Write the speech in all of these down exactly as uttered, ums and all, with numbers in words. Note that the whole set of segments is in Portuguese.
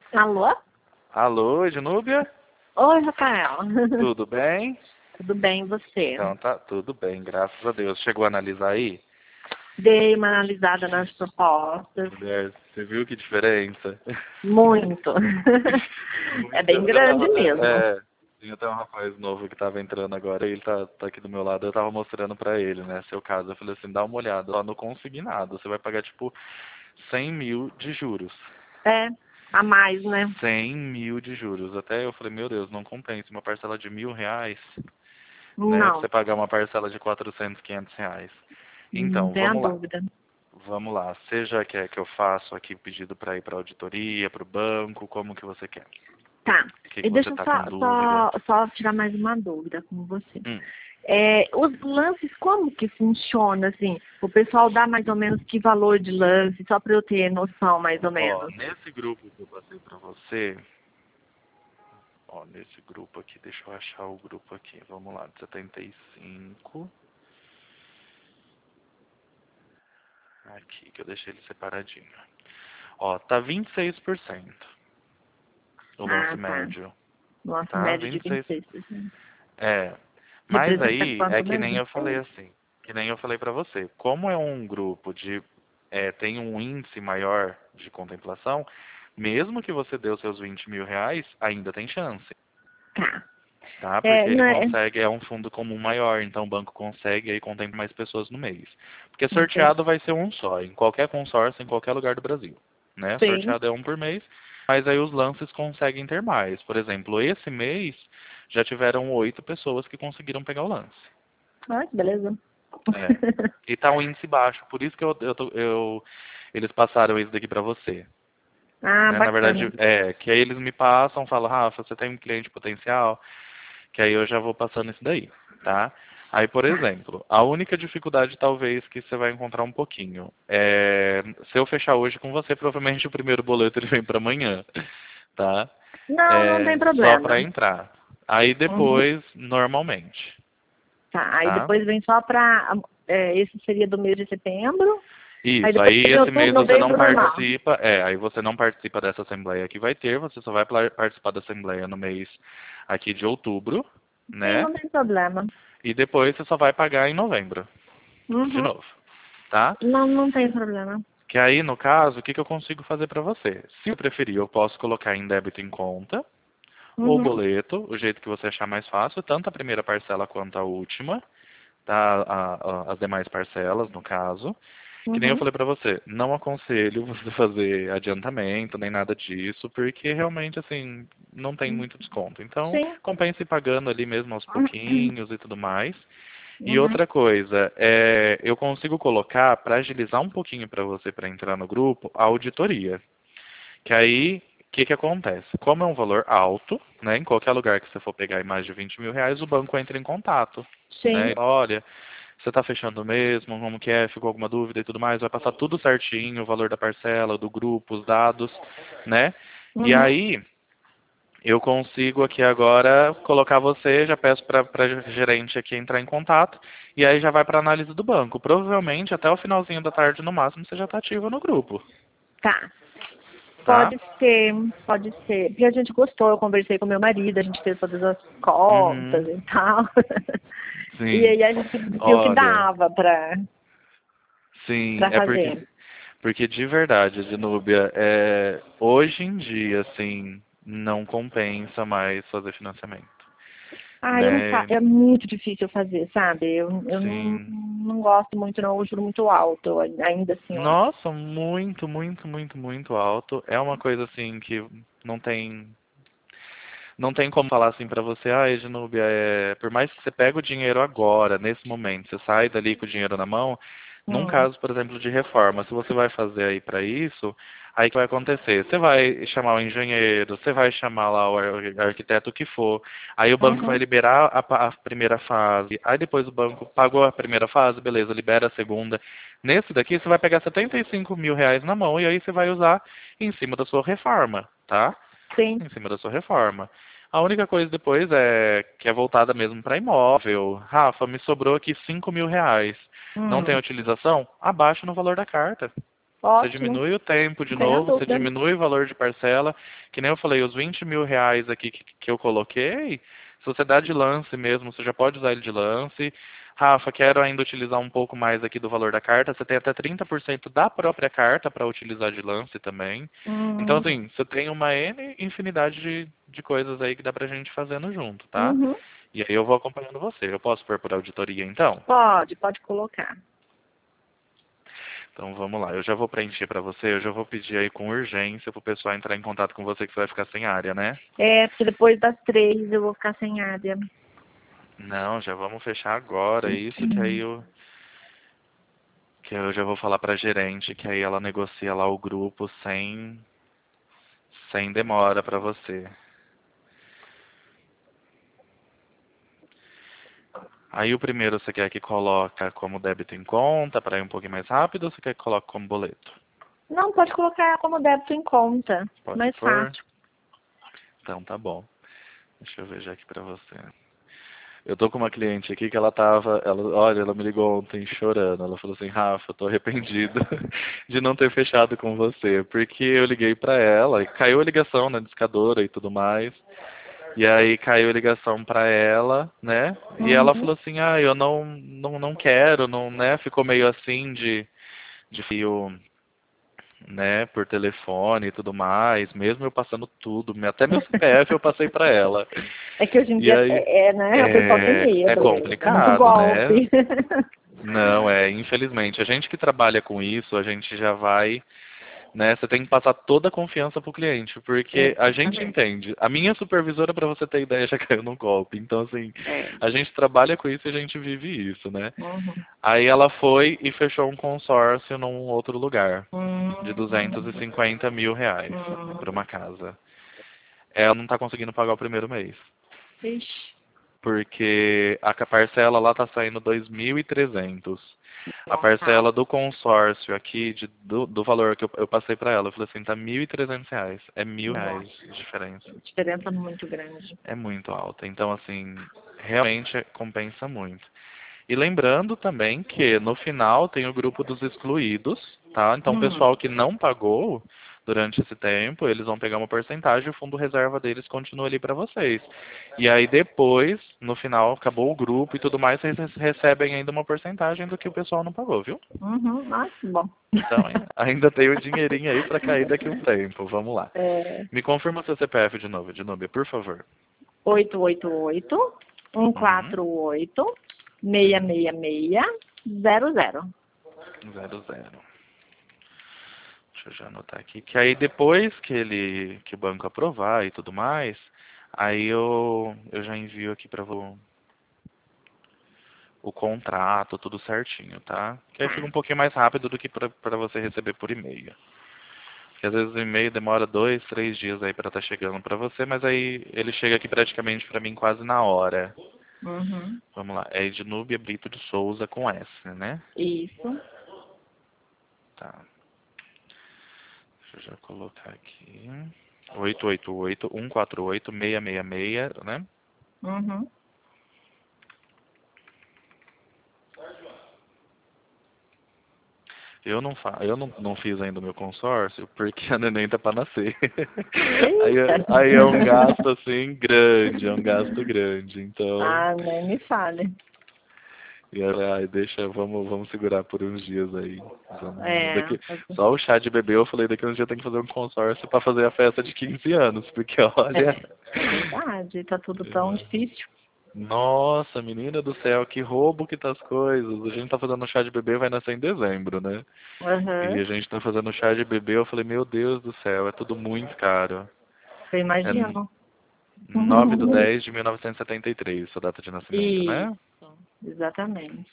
Alô? Alô, Ednúbia? Oi, Rafael. Tudo bem? Tudo bem, e você? Então tá tudo bem, graças a Deus. Chegou a analisar aí? Dei uma analisada nas propostas. Mulher, você viu que diferença? Muito. É Muito. bem Eu, eu grande tava, mesmo. é, tinha até um rapaz novo que tava entrando agora, ele tá, tá aqui do meu lado, eu tava mostrando pra ele, né, seu caso. Eu falei assim, dá uma olhada, ó, no consignado, você vai pagar tipo cem mil de juros. É, a mais, né? cem mil de juros. Até eu falei, meu Deus, não compensa uma parcela de mil reais, né, pra Não, você pagar uma parcela de quatrocentos, quinhentos reais. não Então, tenha vamos lá. dúvida. Vamos lá. Seja quer que eu faço aqui pedido para ir para auditoria, para o banco, como que você quer? Tá. O que, E que você deixa eu está só, com dúvida? só, só tirar mais uma dúvida com você. Hum. É, os lances, como que funciona, assim? O pessoal dá mais ou menos que valor de lance, só para eu ter noção, mais ou Ó, menos. nesse grupo que eu passei para você, ó, nesse grupo aqui, deixa eu achar o grupo aqui. Vamos lá, de setenta e cinco. Aqui, que eu deixei ele separadinho. Ó, tá vinte e seis por cento o lance Ah, tá. médio, Nossa, tá? média de vinte e seis. vinte e seis por cento. É, mas Representa aí é quanto que nem mesmo? eu falei assim, que nem eu falei pra você. Como é um grupo de é, tem um índice maior de contemplação, mesmo que você dê os seus vinte mil reais, ainda tem chance, Tá. tá? É, Porque ele não é... consegue, é um fundo comum maior, então o banco consegue aí contemplar mais pessoas no mês. Porque Entendi. sorteado vai ser um só, em qualquer consórcio, em qualquer lugar do Brasil, né? Sim. Sorteado é um por mês, mas aí os lances conseguem ter mais. Por exemplo, esse mês já tiveram oito pessoas que conseguiram pegar o lance. Ah, que beleza. É. E tá um índice baixo, por isso que eu, eu, tô- eu- eles passaram isso daqui pra você. Ah, Né? Na bacana. verdade, é, que aí eles me passam, falam, Rafa, você tem um cliente potencial, que aí eu já vou passando isso daí, tá? Aí, por Tá. exemplo, a única dificuldade talvez que você vai encontrar um pouquinho é, se eu fechar hoje com você, provavelmente o primeiro boleto ele vem pra amanhã, tá? Não, não tem É, só pra problema. entrar. Aí Uhum. depois, normalmente, Tá, aí tá? depois vem só pra... É, esse seria do mês de setembro. Aí Isso, depois aí de esse outubro, mês você não novembro, normal. participa, é, aí você não participa dessa assembleia que vai ter, você só vai pla- participar da assembleia no mês aqui de outubro, Sim, né? não tem problema. E depois você só vai pagar em novembro, de Uhum. novo, tá? Não, não tem problema. Que aí, no caso, o que, que eu consigo fazer para você? Se eu preferir, eu posso colocar em débito em conta, ou Uhum. boleto, o jeito que você achar mais fácil, tanto a primeira parcela quanto a última, tá? A- a- as demais parcelas, no caso. Que nem eu Uhum. falei pra você, não aconselho você fazer adiantamento nem nada disso, porque realmente assim não tem muito desconto. Então, Sim. compensa ir pagando ali mesmo aos pouquinhos e tudo mais. E Uhum. outra coisa, é, eu consigo colocar para agilizar um pouquinho para você para entrar no grupo, a auditoria. Que aí, o que que acontece? Como é um valor alto, né, em qualquer lugar que você for pegar em mais de vinte mil reais, o banco entra em contato, né? Sim. E fala, olha, você está fechando mesmo, como que é, ficou alguma dúvida e tudo mais, vai passar tudo certinho, o valor da parcela, do grupo, os dados, né? E Uhum. aí, eu consigo aqui agora colocar você, já peço para a gerente aqui entrar em contato, e aí já vai para análise do banco. Provavelmente até o finalzinho da tarde, no máximo, você já está ativa no grupo, Tá. tá? Pode ser, pode ser. Porque a gente gostou, eu conversei com meu marido, a gente fez todas as contas Uhum, e tal. E sim. aí a gente viu que Olha, dava pra, sim, pra é porque, fazer. porque de verdade, Zinúbia, é, hoje em dia, assim, não compensa mais fazer financiamento. Ah, eu não fa... Né? é muito difícil fazer, sabe? Eu, eu não, Sim. não gosto muito, não, eu juro muito alto, ainda assim, eu acho. Nossa, muito, muito, muito, muito alto. É uma coisa assim que não tem não tem como falar assim pra você, ah, Ednúbia, é, por mais que você pegue o dinheiro agora, nesse momento, você sai dali com o dinheiro na mão, num Hum. caso, por exemplo, de reforma, se você vai fazer aí pra isso, aí o que vai acontecer? Você vai chamar o engenheiro, você vai chamar lá o ar- arquiteto que for, aí o banco vai Uhum. liberar a, pa- a primeira fase, aí depois o banco pagou a primeira fase, beleza, libera a segunda. Nesse daqui, você vai pegar setenta e cinco mil reais na mão e aí você vai usar em cima da sua reforma, tá? Sim. Em cima da sua reforma. A única coisa depois é que é voltada mesmo para imóvel. Rafa, me sobrou aqui cinco mil reais. Não tem Hum. utilização? Abaixa no valor da carta. Você Ótimo, diminui o tempo de não tenho novo, você dúvida. diminui o valor de parcela. Que nem eu falei, os vinte mil reais aqui que, que eu coloquei, se você dá de lance mesmo, você já pode usar ele de lance. Rafa, quero ainda utilizar um pouco mais aqui do valor da carta. Você tem até trinta por cento da própria carta para utilizar de lance também. Então, Hum, assim, você tem uma N infinidade de, de coisas aí que dá pra gente fazendo junto, tá? uhum. E aí eu vou acompanhando você. Eu posso pôr por auditoria, então? Pode, pode colocar. Então vamos lá, eu já vou preencher para você, eu já vou pedir aí com urgência pro pessoal entrar em contato com você que você vai ficar sem área, né? É, porque depois das três eu vou ficar sem área. Não, já vamos fechar agora, isso que aí eu, que eu já vou falar pra gerente, que aí ela negocia lá o grupo sem, sem demora pra você. Aí o primeiro você quer que coloca como débito em conta, para ir um pouquinho mais rápido, ou você quer que coloque como boleto? Não, pode colocar como débito em conta. Pode Mais pôr? fácil. Então tá bom. Deixa eu ver já aqui pra você. Eu tô com uma cliente aqui que ela tava, ela, olha, ela me ligou ontem chorando. Ela falou assim, Rafa, eu tô arrependida de não ter fechado com você, porque eu liguei pra ela, e caiu a ligação na discadora e tudo mais. E aí caiu a ligação pra ela, né? E ela Uhum. falou assim, ah, eu não, não, não quero, não, né? Ficou meio assim de, de fio, né, por telefone e tudo mais, mesmo eu passando tudo, até meu C P F eu passei pra ela. É que hoje em E dia, aí, é, é, né, o pessoal tem é, é medo. É muito complicado, né? golpe. Não, é, infelizmente. A gente que trabalha com isso, a gente já vai, né? Você tem que passar toda a confiança pro cliente, porque a gente Exatamente. entende. A minha supervisora, para você ter ideia, já caiu no golpe. Então, assim, É. a gente trabalha com isso e a gente vive isso, né? Uhum. Aí ela foi e fechou um consórcio num outro lugar, de duzentos e Uhum. cinquenta mil reais para Uhum. uma casa. Ela não está conseguindo pagar o primeiro mês. Ixi. Porque a ca- parcela lá tá saindo dois mil e trezentos. A Nossa, parcela do consórcio aqui, de, do, do valor que eu, eu passei pra ela, eu falei assim, tá mil e trezentos reais. É mil reais nossa. de diferença. Diferença muito grande. É muito alta. Então, assim, realmente compensa muito. E lembrando também que no final tem o grupo dos excluídos, tá? Então, o Hum. pessoal que não pagou durante esse tempo, eles vão pegar uma porcentagem e o fundo reserva deles continua ali para vocês. E aí depois, no final, acabou o grupo e tudo mais, vocês recebem ainda uma porcentagem do que o pessoal não pagou, viu? Uhum. Nossa, que bom. Então, hein, ainda tem o dinheirinho aí para cair daqui a um tempo. Vamos lá. É, Me confirma seu C P F de novo, de novo, por favor. oito oito oito, um Uhum. quatro oito, seis seis seis, zero zero. Zero, zero. Deixa eu já anotar aqui. Que aí depois que ele, que o banco aprovar e tudo mais, aí eu, eu já envio aqui para o, o contrato, tudo certinho, tá? Que aí fica um Tá. pouquinho mais rápido do que para você receber por e-mail. Porque às vezes o e-mail demora dois, três dias aí para estar chegando para você, mas aí ele chega aqui praticamente para mim quase na hora. Uhum. Vamos lá, é Ednúbia Brito de Souza com S, né? Isso. Tá, deixa eu já colocar aqui. oito oito oito, um quatro oito, seis seis seis, né? Uhum. Eu não, fa eu não, não fiz ainda o meu consórcio porque a neném tá para nascer. Aí, Eita. é- aí é um gasto assim grande, é um gasto grande. Então, Ah, nem me fale. e ela, ai, deixa, vamos, vamos segurar por uns dias aí. Vamos, É, daqui, só o chá de bebê eu falei, daqui uns dias tem que fazer um consórcio para fazer a festa de quinze anos, porque olha, é, é verdade. Tá tudo tão difícil. nossa, menina do céu, que roubo que tá as coisas. A gente tá fazendo chá de bebê, vai nascer em dezembro, né? E Uhum. a gente tá fazendo chá de bebê, eu falei, meu Deus do céu, é tudo muito caro. Eu É imagino. nove de dez de mil novecentos e setenta e três, sua data de nascimento, né? Isso, exatamente.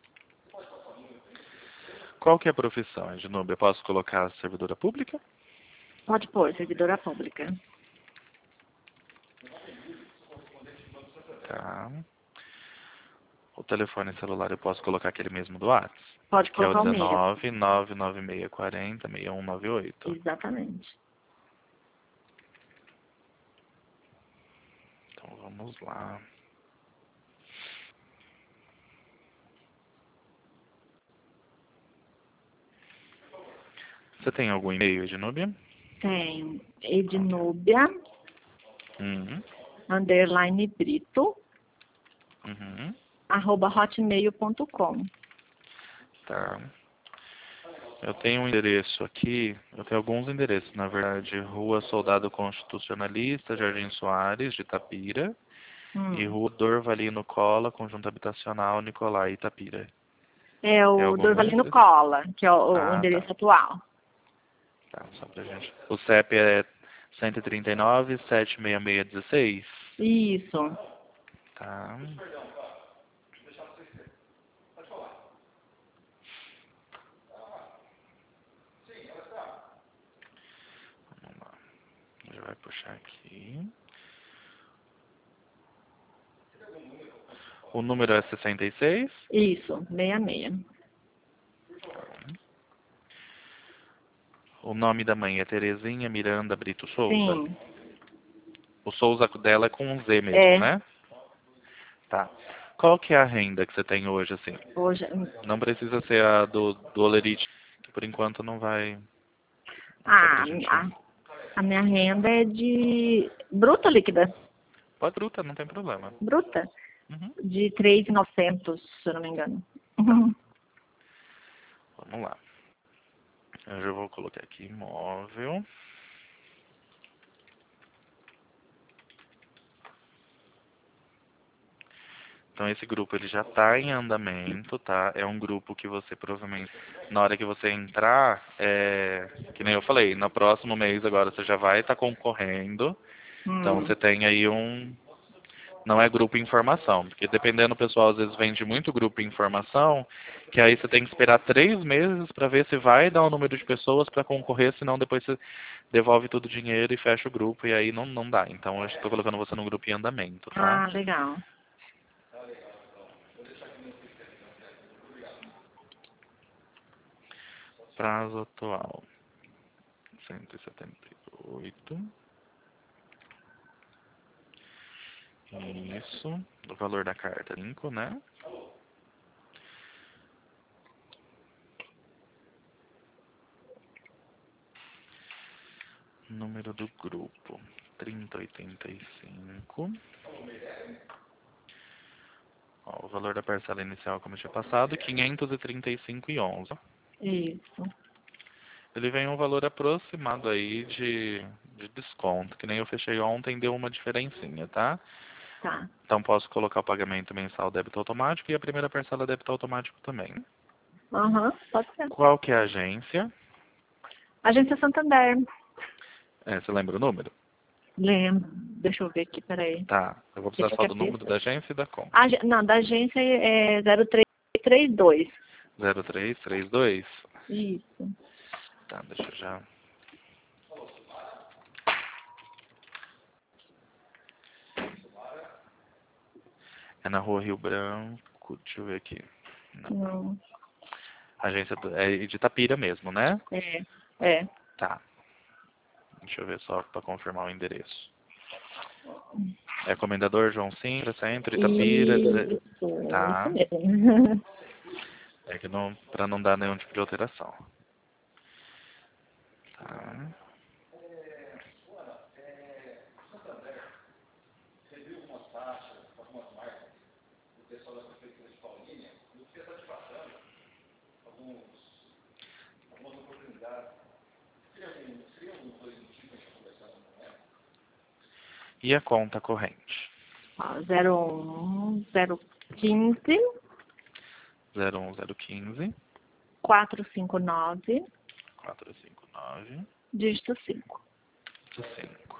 Qual que é a profissão, de novo? Eu posso colocar servidora pública? Pode pôr, servidora pública. Tá. O telefone celular eu posso colocar aquele mesmo do WhatsApp, Pode que é o colocar o mesmo. dezenove, nove nove seis quatro zero, seis um nove oito. Exatamente. Então vamos lá. Você tem algum e-mail, Ednúbia? Tenho Ednúbia, Uhum. underline Brito, Uhum. arroba hotmail ponto com. Tá. Eu tenho um endereço aqui, eu tenho alguns endereços, na verdade. Rua Soldado Constitucionalista, Jardim Soares, de Itapira. E Hum. Rua Dorvalino Cola, Conjunto Habitacional Nicolai, Itapira. É Tem o algum Dorvalino desses? Cola, que é o, o Ah, tá. endereço atual. Tá, só pra gente. O C E P é cento e trinta e nove, sete seis seis um seis. Isso. Tá. Vamos lá. Já vai puxar aqui. O número é sessenta e seis. Isso, seis seis. O nome da mãe é Terezinha Miranda Brito Souza. Sim. O Souza dela é com um Z mesmo, É. né? Tá. Qual que é a renda que você tem hoje, assim? Hoje. Não precisa ser a do, do Olerite, que por enquanto não vai... Só Ah, pra gente... a, a minha renda é de bruta líquida. Pode bruta, não tem problema. Bruta? Uhum. De três mil e novecentos, se eu não me engano. Tá. Uhum. Vamos lá. Eu já vou colocar aqui imóvel. Então esse grupo ele já está em andamento, tá? É um grupo que você provavelmente, na hora que você entrar, é, que nem eu falei, no próximo mês agora você já vai estar concorrendo. Então Hum. você tem aí um, não é grupo informação, porque dependendo, o pessoal às vezes vende muito grupo informação, que aí você tem que esperar três meses para ver se vai dar o número de pessoas para concorrer, senão depois você devolve todo o dinheiro e fecha o grupo, e aí não, não dá. Então eu estou colocando você no grupo em andamento, tá? Ah, legal. Prazo atual, cento e setenta e oito. Isso. O valor da carta, cinco, né? Número do grupo, trinta oitenta e cinco. Ó, o valor da parcela inicial, como eu tinha passado, quinhentos e trinta e cinco e onze. Isso. Ele vem um valor aproximado aí de, de desconto, que nem eu fechei ontem, deu uma diferencinha, tá? Tá. Então posso colocar o pagamento mensal débito automático e a primeira parcela débito automático também. Aham, pode ser. Qual que é a agência? Agência Santander. É, você lembra o número? Lembro. Deixa eu ver aqui, peraí. Tá, eu vou Que precisar tinha só que do número apertar. da agência e da conta. Ag- Não, da agência é zero três três dois. zero três três dois. Isso. Tá, deixa eu já... É na rua Rio Branco, deixa eu ver aqui. Não. Não. Agência do- é de Itapira mesmo, né? É. É. Tá. Deixa eu ver só para confirmar o endereço. É Comendador João Sintra, Centro, Itapira. Isso. deze- Isso Tá. mesmo. É que não, para não dar nenhum tipo de alteração. Tá. E a conta corrente? Ó, zero um zero quinze zero um zero quinze, quatro cinco nove quatro cinco nove, dígito cinco. cinco.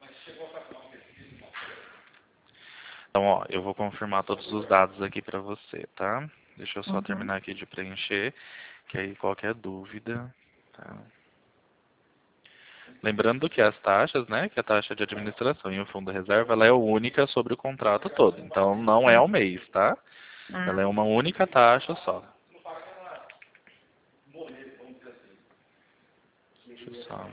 Então, ó, eu vou confirmar todos os dados aqui para você, tá? Deixa eu só Uhum. terminar aqui de preencher, que aí qualquer dúvida, tá? Lembrando que as taxas, né, que a taxa de administração e o fundo de reserva, ela é única sobre o contrato todo. Então, não é ao mês, tá? Ah, Ela é uma única taxa só. Deixa eu só...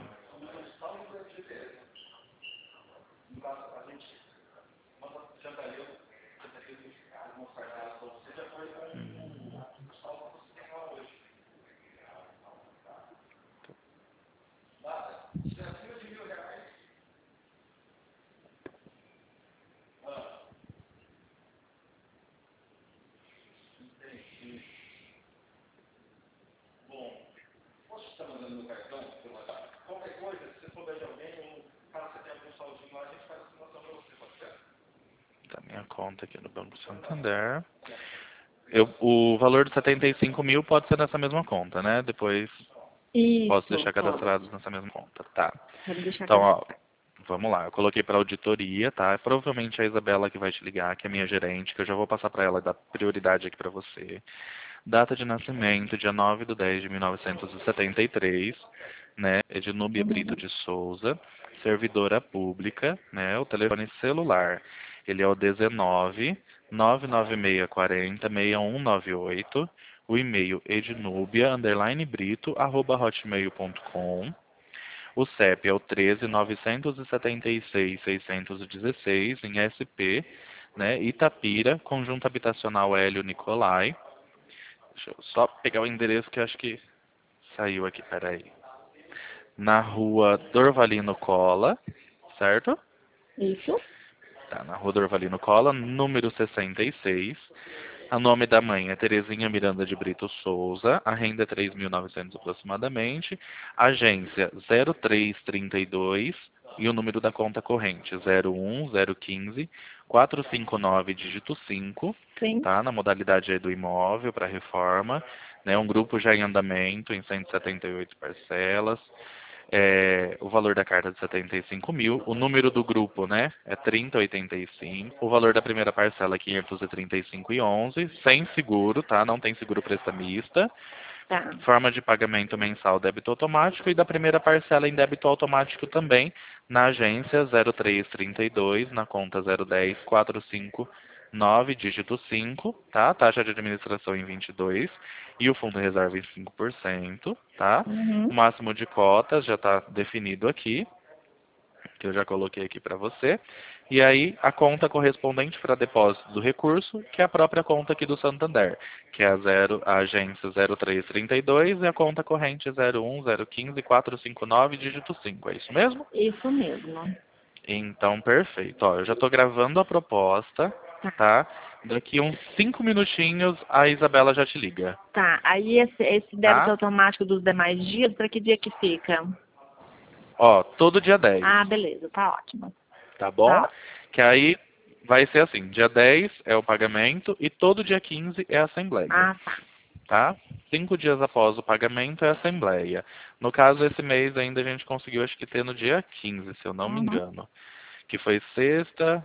conta aqui no Banco Santander. Eu, o valor de setenta e cinco mil pode ser nessa mesma conta, né? Depois Isso, posso deixar pode. cadastrados nessa mesma conta, tá? Pode deixar Então, ó, cadastrado. vamos lá. Eu coloquei para auditoria, tá? É provavelmente a Isabela que vai te ligar, que é minha gerente, que eu já vou passar para ela dar prioridade aqui para você. Data de nascimento, dia nove de dez de mil novecentos e setenta e três, né? Ednúbia Brito Uhum. de Souza, servidora pública, né? O telefone celular, ele é o dezenove, nove nove seis quatro zero, seis um nove oito. O e-mail ednubia, underline brito, arroba hotmail ponto com. O C E P é o treze, novecentos e setenta e seis, seiscentos e dezesseis, em S P, né? Itapira, Conjunto Habitacional Hélio Nicolai. Deixa eu só pegar o endereço que eu acho que saiu aqui, peraí. Na rua Dorvalino Cola, certo? Isso. Tá, na rua Dorvalino Cola, número sessenta e seis. O nome da mãe é Terezinha Miranda de Brito Souza. A renda é três mil e novecentos aproximadamente. Agência zero três trinta e dois. E o número da conta corrente zero um zero um cinco quatro cinco nove dígito cinco. Sim. Tá? Na modalidade aí do imóvel para reforma. Né? Um grupo já em andamento em cento e setenta e oito parcelas. É, o valor da carta de setenta e cinco mil, o número do grupo, né, é trinta oitenta e cinco, o valor da primeira parcela é quinhentos e trinta e cinco e onze, sem seguro, tá, não tem seguro prestamista, Tá. forma de pagamento mensal débito automático e da primeira parcela em débito automático também na agência zero três trinta e dois, na conta zero um zero quatro cinco nove, dígito cinco, tá? Taxa de administração em vinte e dois e o fundo reserva em cinco por cento, tá? O Uhum. máximo de cotas já está definido aqui, que eu já coloquei aqui para você. E aí a conta correspondente para depósito do recurso, que é a própria conta aqui do Santander, que é a, zero, a agência zero três trinta e dois e a conta corrente zero um zero um cinco quatro cinco nove, dígito cinco. É isso mesmo? Isso mesmo. Então, perfeito. Ó, eu já estou gravando a proposta, Tá. tá? Daqui uns cinco minutinhos a Isabela já te liga, Tá. Aí esse, esse débito tá? automático dos demais dias, para que dia que fica? Ó, todo dia dez, Ah, beleza. Tá ótimo. tá bom? Tá. Que aí vai ser assim, dia dez é o pagamento e todo dia quinze é a assembleia, Ah, tá. tá? Cinco dias após o pagamento é a assembleia. No caso, esse mês ainda a gente conseguiu, acho que ter no dia quinze, se eu não me Uhum. engano. Que foi sexta,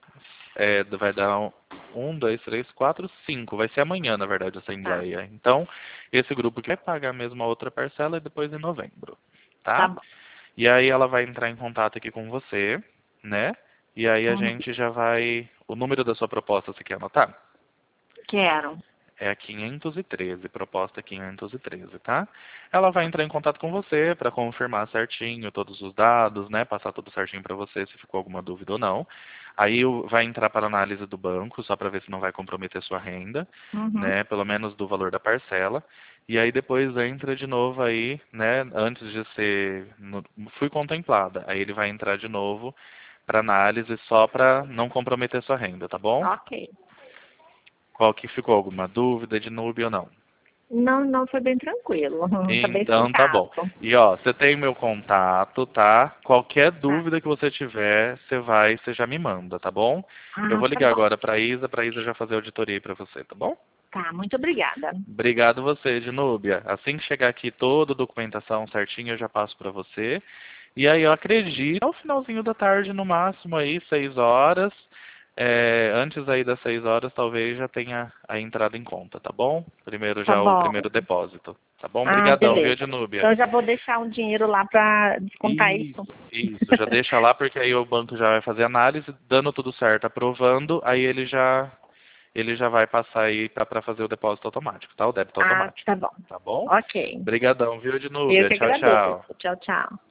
é, vai dar um, um, dois, três, quatro, cinco. Vai ser amanhã, na verdade, a Tá. assembleia. Então, esse grupo que vai pagar mesmo a outra parcela é depois em novembro, Tá tá? bom. E aí ela vai entrar em contato aqui com você, né? E aí a Uhum. gente já vai... O número da sua proposta, você quer anotar? Quero. É a quinhentos e treze, proposta quinhentos e treze, tá? Ela vai entrar em contato com você para confirmar certinho todos os dados, né? Passar tudo certinho para você se ficou alguma dúvida ou não. Aí o- vai entrar para análise do banco, só para ver se não vai comprometer sua renda, Uhum. né? Pelo menos do valor da parcela. E aí depois entra de novo aí, né? Antes de ser... no- fui contemplada. Aí ele vai entrar de novo para análise só para não comprometer sua renda, tá bom? Ok. Qual que ficou alguma dúvida de Nubia ou não? Não, não, foi bem tranquilo. Tá bem Então tá explicado. bom. E ó, você tem meu contato, tá? Qualquer Tá. dúvida que você tiver, você vai, você já me manda, tá bom? Eu Ah, vou tá ligar bom. agora pra Isa, pra Isa já fazer a auditoria aí pra você, tá bom? Tá, muito obrigada. Obrigado você, Dinúbia. Assim que chegar aqui toda a documentação certinha, eu já passo pra você. E aí eu acredito, ao finalzinho da tarde, no máximo aí, seis horas. É, antes aí das seis horas, talvez já tenha a entrada em conta, tá bom? Primeiro Tá já o bom. primeiro depósito. Tá bom? Ah, Obrigadão, viu, beleza. Dinúbia? Então eu já vou deixar um dinheiro lá pra descontar isso. Isso, isso. Já deixa lá, porque aí o banco já vai fazer análise, dando tudo certo, aprovando, aí ele já, ele já vai passar aí para fazer o depósito automático, tá? O débito Ah, automático. tá bom. Tá bom? Ok. Obrigadão, viu, Eu Dinúbia? que Tchau, agradeço. tchau. Tchau, tchau.